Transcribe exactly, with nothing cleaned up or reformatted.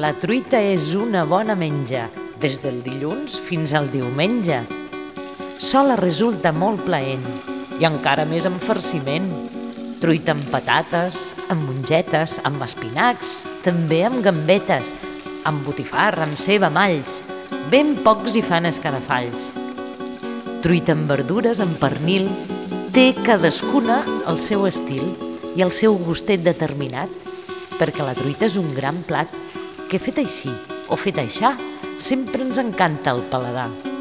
La truita és una bona menja, des del dilluns fins al diumenge. Sola resulta molt plaent i encara més amb farciment. Truita amb patates, amb mongetes, amb espinacs, també amb gambetes, amb botifarra, amb ceba, amb alls. Ben pocs hi fan escarafalls. Truita amb verdures, amb pernil, té cadascuna el seu estil i el seu gustet determinat, perquè la truita és un gran plat que fet així o fet aixà sempre ens encanta el paladar.